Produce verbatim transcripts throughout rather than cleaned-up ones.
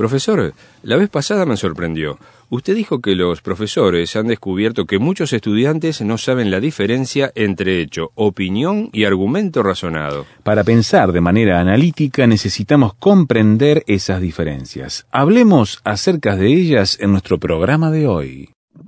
Profesor, la vez pasada me sorprendió. Usted dijo que los profesores han descubierto que muchos estudiantes no saben la diferencia entre hecho, opinión y argumento razonado. Para pensar de manera analítica necesitamos comprender esas diferencias. Hablemos acerca de ellas en nuestro programa de hoy.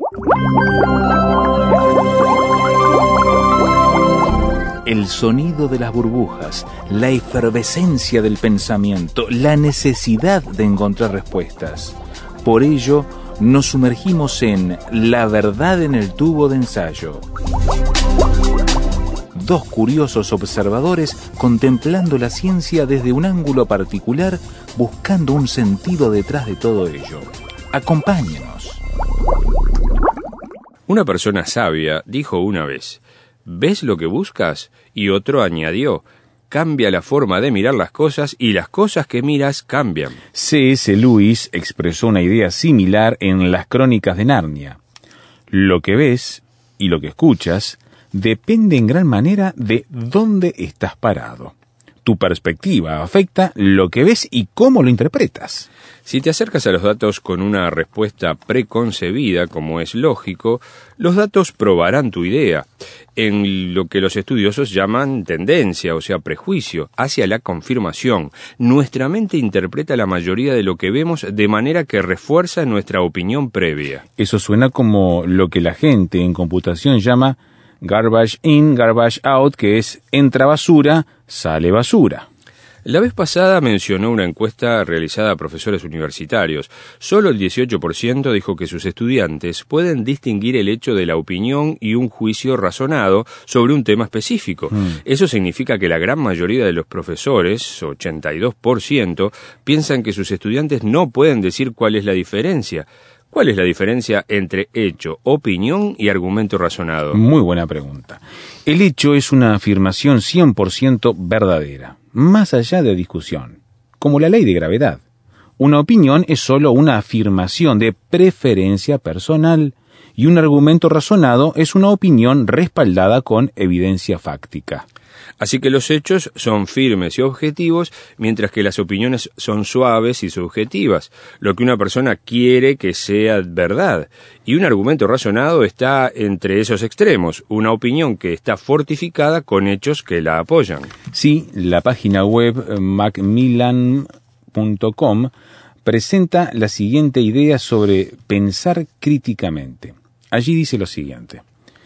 El sonido de las burbujas, la efervescencia del pensamiento, la necesidad de encontrar respuestas. Por ello, nos sumergimos en La verdad en el tubo de ensayo. Dos curiosos observadores contemplando la ciencia desde un ángulo particular, buscando un sentido detrás de todo ello. Acompáñenos. Una persona sabia dijo una vez: ¿ves lo que buscas? Y otro añadió: cambia la forma de mirar las cosas y las cosas que miras cambian. C S Lewis expresó una idea similar en Las Crónicas de Narnia. Lo que ves y lo que escuchas depende en gran manera de dónde estás parado. Tu perspectiva afecta lo que ves y cómo lo interpretas. Si te acercas a los datos con una respuesta preconcebida, como es lógico, los datos probarán tu idea, en lo que los estudiosos llaman tendencia, o sea, prejuicio, hacia la confirmación. Nuestra mente interpreta la mayoría de lo que vemos de manera que refuerza nuestra opinión previa. Eso suena como lo que la gente en computación llama garbage in, garbage out, que es entra basura, sale basura. La vez pasada mencionó una encuesta realizada a profesores universitarios. Solo el dieciocho por ciento dijo que sus estudiantes pueden distinguir el hecho de la opinión y un juicio razonado sobre un tema específico. Mm. Eso significa que la gran mayoría de los profesores, ochenta y dos por ciento, piensan que sus estudiantes no pueden decir cuál es la diferencia. ¿Cuál es la diferencia entre hecho, opinión y argumento razonado? Muy buena pregunta. El hecho es una afirmación cien por ciento verdadera, más allá de discusión, como la ley de gravedad. Una opinión es solo una afirmación de preferencia personal y un argumento razonado es una opinión respaldada con evidencia fáctica. Así que los hechos son firmes y objetivos, mientras que las opiniones son suaves y subjetivas, lo que una persona quiere que sea verdad. Y un argumento razonado está entre esos extremos, una opinión que está fortificada con hechos que la apoyan. Sí, la página web macmillan punto com presenta la siguiente idea sobre pensar críticamente. Allí dice lo siguiente: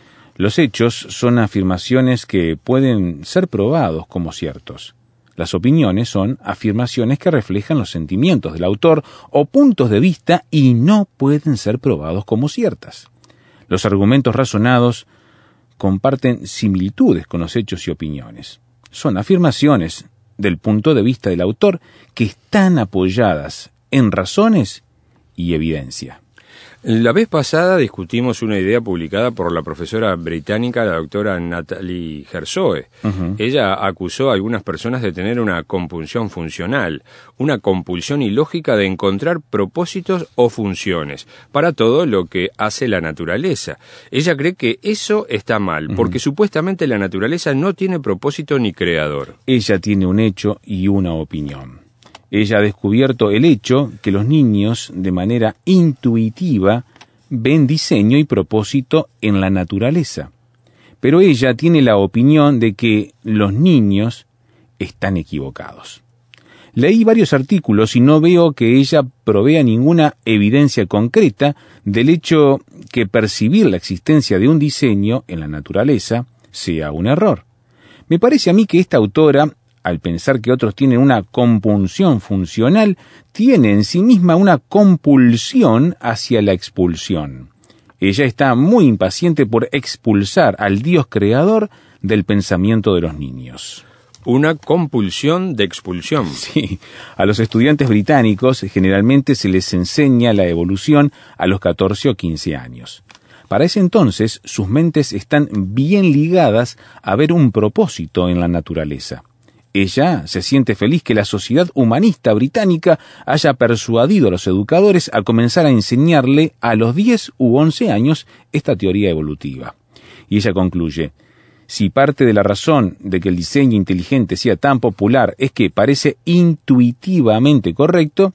los hechos son afirmaciones que pueden ser probados como ciertos. Las opiniones son afirmaciones que reflejan los sentimientos del autor o puntos de vista y no pueden ser probados como ciertas. Los argumentos razonados comparten similitudes con los hechos y opiniones. Son afirmaciones del punto de vista del autor que están apoyadas en razones y evidencia. La vez pasada discutimos una idea publicada por la profesora británica, la doctora Natalie Herzoe. Uh-huh. Ella acusó a algunas personas de tener una compulsión funcional, una compulsión ilógica de encontrar propósitos o funciones para todo lo que hace la naturaleza. Ella cree que eso está mal, uh-huh. porque supuestamente la naturaleza no tiene propósito ni creador. Ella tiene un hecho y una opinión. Ella ha descubierto el hecho que los niños, de manera intuitiva, ven diseño y propósito en la naturaleza. Pero ella tiene la opinión de que los niños están equivocados. Leí varios artículos y no veo que ella provea ninguna evidencia concreta del hecho que percibir la existencia de un diseño en la naturaleza sea un error. Me parece a mí que esta autora, al pensar que otros tienen una compunción funcional, tiene en sí misma una compulsión hacia la expulsión. Ella está muy impaciente por expulsar al Dios creador del pensamiento de los niños. Una compulsión de expulsión. Sí, a los estudiantes británicos generalmente se les enseña la evolución a los catorce o quince años. Para ese entonces, sus mentes están bien ligadas a ver un propósito en la naturaleza. Ella se siente feliz que la sociedad humanista británica haya persuadido a los educadores a comenzar a enseñarle a los diez u once años esta teoría evolutiva. Y ella concluye: si parte de la razón de que el diseño inteligente sea tan popular es que parece intuitivamente correcto,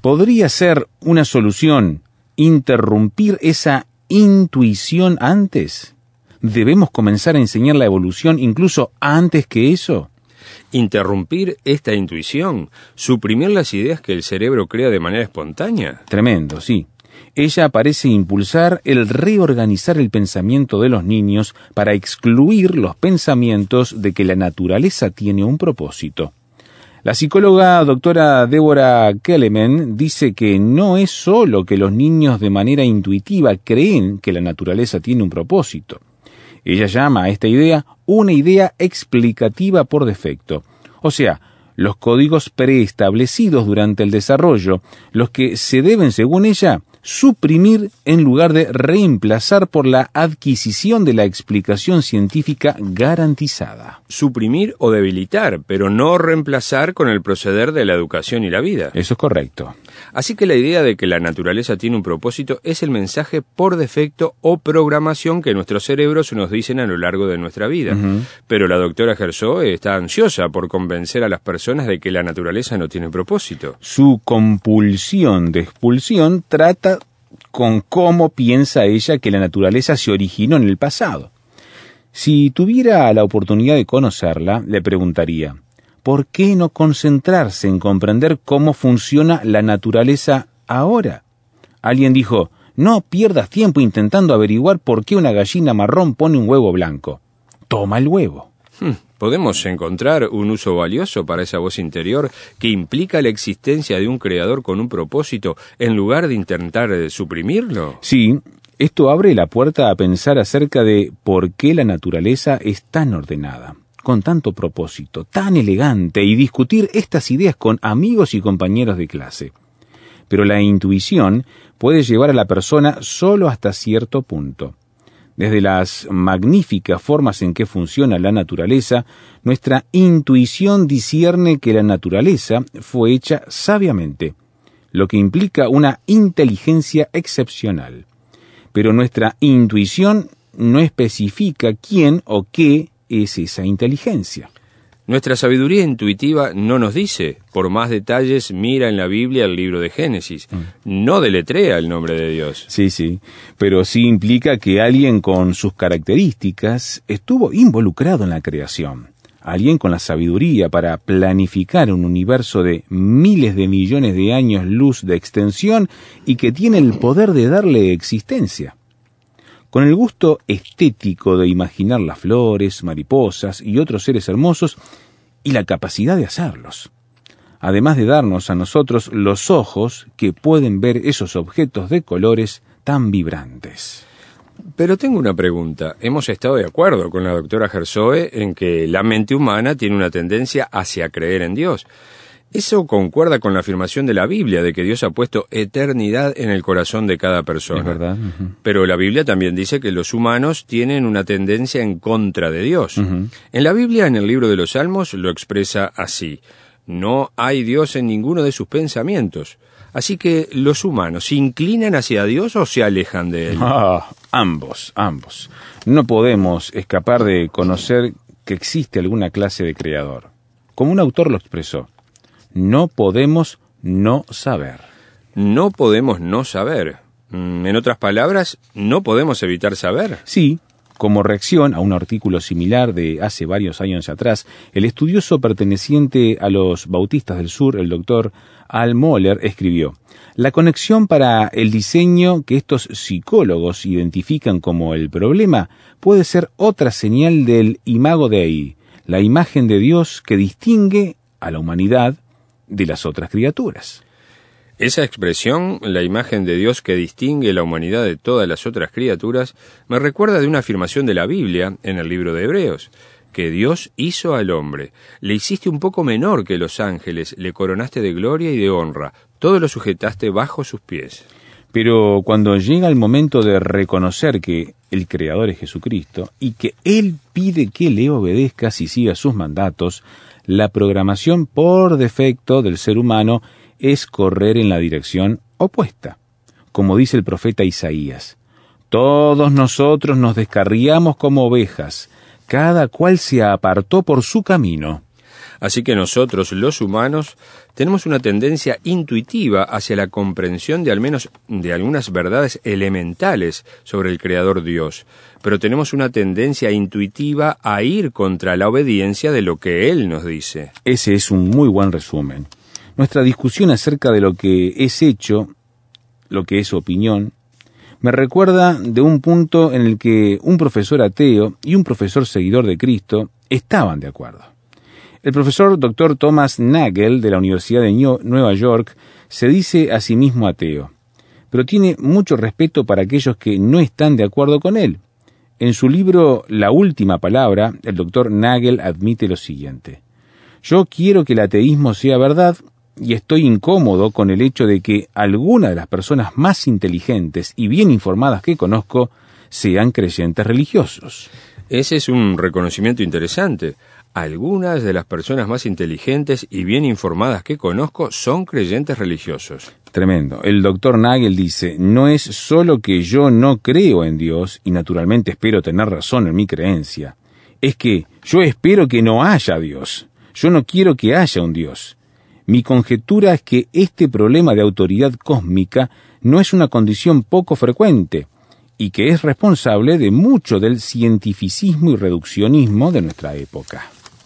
¿Podría ser una solución interrumpir esa intuición antes? ¿Debemos comenzar a enseñar la evolución incluso antes que eso? ¿Interrumpir esta intuición? ¿Suprimir las ideas que el cerebro crea de manera espontánea? Tremendo, sí. Ella parece impulsar el reorganizar el pensamiento de los niños para excluir los pensamientos de que la naturaleza tiene un propósito. La psicóloga doctora Deborah Kelemen dice que no es solo que los niños de manera intuitiva creen que la naturaleza tiene un propósito. Ella llama a esta idea una idea explicativa por defecto, o sea, los códigos preestablecidos durante el desarrollo, los que se deben, según ella, suprimir en lugar de reemplazar por la adquisición de la explicación científica garantizada. Suprimir o debilitar, pero no reemplazar con el proceder de la educación y la vida. Eso es correcto. Así que la idea de que la naturaleza tiene un propósito es el mensaje por defecto o programación que nuestros cerebros nos dicen a lo largo de nuestra vida. Uh-huh. Pero la doctora Gershoe está ansiosa por convencer a las personas de que la naturaleza no tiene propósito. Su compulsión de expulsión trata con cómo piensa ella que la naturaleza se originó en el pasado. Si tuviera la oportunidad de conocerla, le preguntaría, ¿por qué no concentrarse en comprender cómo funciona la naturaleza ahora? Alguien dijo, no pierdas tiempo intentando averiguar por qué una gallina marrón pone un huevo blanco. Toma el huevo. Hmm. ¿Podemos encontrar un uso valioso para esa voz interior que implica la existencia de un creador con un propósito en lugar de intentar suprimirlo? Sí, esto abre la puerta a pensar acerca de por qué la naturaleza es tan ordenada, con tanto propósito, tan elegante, y discutir estas ideas con amigos y compañeros de clase. Pero la intuición puede llevar a la persona solo hasta cierto punto. Desde las magníficas formas en que funciona la naturaleza, nuestra intuición discierne que la naturaleza fue hecha sabiamente, lo que implica una inteligencia excepcional. Pero nuestra intuición no especifica quién o qué es esa inteligencia. Nuestra sabiduría intuitiva no nos dice, por más detalles, mira en la Biblia el libro de Génesis. Mm. No deletrea el nombre de Dios. Sí, sí, pero sí implica que alguien con sus características estuvo involucrado en la creación. Alguien con la sabiduría para planificar un universo de miles de millones de años luz de extensión y que tiene el poder de darle existencia. Con el gusto estético de imaginar las flores, mariposas y otros seres hermosos, y la capacidad de hacerlos. Además de darnos a nosotros los ojos que pueden ver esos objetos de colores tan vibrantes. Pero tengo una pregunta. Hemos estado de acuerdo con la doctora Gershoe en que la mente humana tiene una tendencia hacia creer en Dios. Eso concuerda con la afirmación de la Biblia de que Dios ha puesto eternidad en el corazón de cada persona. Es verdad. Uh-huh. Pero la Biblia también dice que los humanos tienen una tendencia en contra de Dios. Uh-huh. En la Biblia, en el libro de los Salmos, lo expresa así. No hay Dios en ninguno de sus pensamientos. Así que los humanos, ¿se inclinan hacia Dios o se alejan de Él? Ah, ambos, ambos. No podemos escapar de conocer que existe alguna clase de creador. Como un autor lo expresó. No podemos no saber. No podemos no saber. En otras palabras, ¿no podemos evitar saber? Sí, como reacción a un artículo similar de hace varios años atrás, el estudioso perteneciente a los Bautistas del Sur, el doctor Al Mohler, escribió: la conexión para el diseño que estos psicólogos identifican como el problema puede ser otra señal del imago Dei, la imagen de Dios que distingue a la humanidad de las otras criaturas. Esa expresión, la imagen de Dios que distingue la humanidad de todas las otras criaturas, me recuerda de una afirmación de la Biblia en el libro de Hebreos, que Dios hizo al hombre. Le hiciste un poco menor que los ángeles, le coronaste de gloria y de honra, todo lo sujetaste bajo sus pies. Pero cuando llega el momento de reconocer que el Creador es Jesucristo y que Él pide que le obedezcas y sigas sus mandatos, la programación por defecto del ser humano es correr en la dirección opuesta. Como dice el profeta Isaías, todos nosotros nos descarriamos como ovejas, cada cual se apartó por su camino. Así que nosotros, los humanos, tenemos una tendencia intuitiva hacia la comprensión de al menos de algunas verdades elementales sobre el Creador Dios, pero tenemos una tendencia intuitiva a ir contra la obediencia de lo que Él nos dice. Ese es un muy buen resumen. Nuestra discusión acerca de lo que es hecho, lo que es opinión, me recuerda de un punto en el que un profesor ateo y un profesor seguidor de Cristo estaban de acuerdo. El profesor doctor Thomas Nagel de la Universidad de Nueva York se dice a sí mismo ateo, pero tiene mucho respeto para aquellos que no están de acuerdo con él. En su libro La última palabra, el doctor Nagel admite lo siguiente: yo quiero que el ateísmo sea verdad y estoy incómodo con el hecho de que algunas de las personas más inteligentes y bien informadas que conozco sean creyentes religiosos. Ese es un reconocimiento interesante. Algunas de las personas más inteligentes y bien informadas que conozco son creyentes religiosos. Tremendo. El doctor Nagel dice, no es solo que yo no creo en Dios, y naturalmente espero tener razón en mi creencia. Es que yo espero que no haya Dios. Yo no quiero que haya un Dios. Mi conjetura es que este problema de autoridad cósmica no es una condición poco frecuente, y que es responsable de mucho del cientificismo y reduccionismo de nuestra época.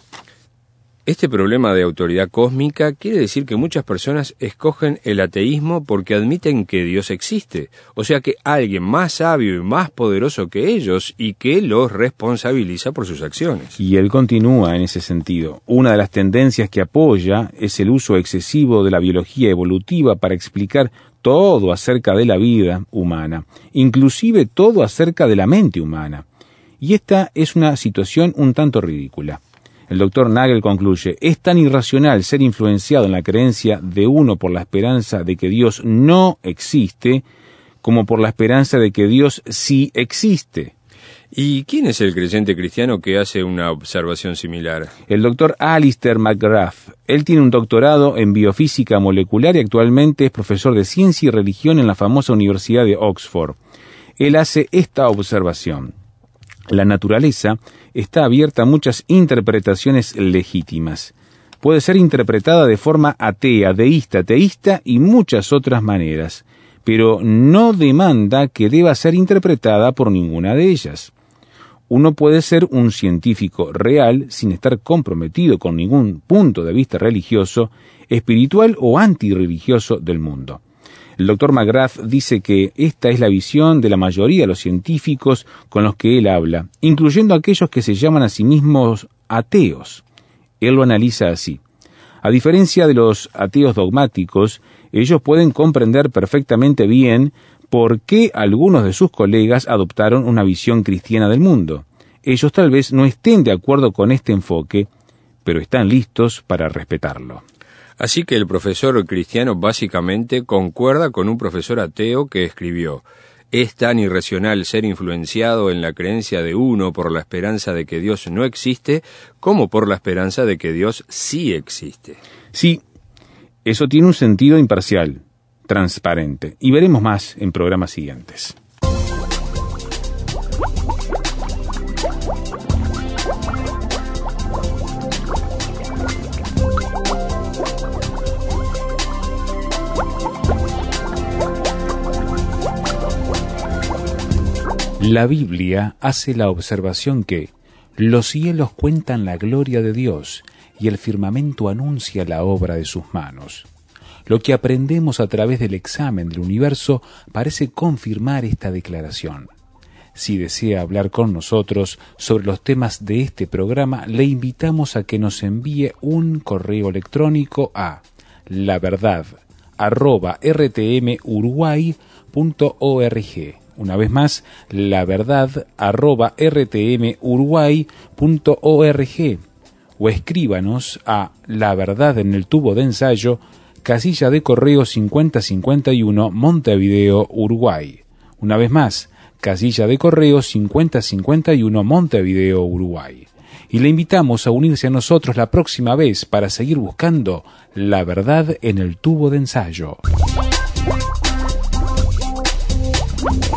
Este problema de autoridad cósmica quiere decir que muchas personas escogen el ateísmo porque admiten que Dios existe, o sea que alguien más sabio y más poderoso que ellos y que los responsabiliza por sus acciones. Y él continúa en ese sentido. Una de las tendencias que apoya es el uso excesivo de la biología evolutiva para explicar todo acerca de la vida humana, inclusive todo acerca de la mente humana. Y esta es una situación un tanto ridícula. El doctor Nagel concluye, es tan irracional ser influenciado en la creencia de uno por la esperanza de que Dios no existe, como por la esperanza de que Dios sí existe. ¿Y quién es el creyente cristiano que hace una observación similar? El doctor Alister McGrath. Él tiene un doctorado en biofísica molecular y actualmente es profesor de ciencia y religión en la famosa Universidad de Oxford. Él hace esta observación. La naturaleza está abierta a muchas interpretaciones legítimas. Puede ser interpretada de forma atea, deísta, teísta y muchas otras maneras, pero no demanda que deba ser interpretada por ninguna de ellas. Uno puede ser un científico real sin estar comprometido con ningún punto de vista religioso, espiritual o antirreligioso del mundo. El doctor McGrath dice que esta es la visión de la mayoría de los científicos con los que él habla, incluyendo aquellos que se llaman a sí mismos ateos. Él lo analiza así. A diferencia de los ateos dogmáticos, ellos pueden comprender perfectamente bien por qué algunos de sus colegas adoptaron una visión cristiana del mundo. Ellos tal vez no estén de acuerdo con este enfoque, pero están listos para respetarlo. Así que el profesor cristiano básicamente concuerda con un profesor ateo que escribió: es tan irracional ser influenciado en la creencia de uno por la esperanza de que Dios no existe, como por la esperanza de que Dios sí existe. Sí, eso tiene un sentido imparcial, transparente, y veremos más en programas siguientes. La Biblia hace la observación que los cielos cuentan la gloria de Dios y el firmamento anuncia la obra de sus manos. Lo que aprendemos a través del examen del universo parece confirmar esta declaración. Si desea hablar con nosotros sobre los temas de este programa, le invitamos a que nos envíe un correo electrónico a laverdad arroba r t m uruguay punto org. Una vez más, laverdad arroba r t m uruguay punto org, o escríbanos a La Verdad en el Tubo de Ensayo, casilla de correo cincuenta cincuenta y uno, Montevideo, Uruguay. Una vez más, casilla de correo cincuenta cincuenta y uno, Montevideo, Uruguay. Y le invitamos a unirse a nosotros la próxima vez para seguir buscando la verdad en el tubo de ensayo.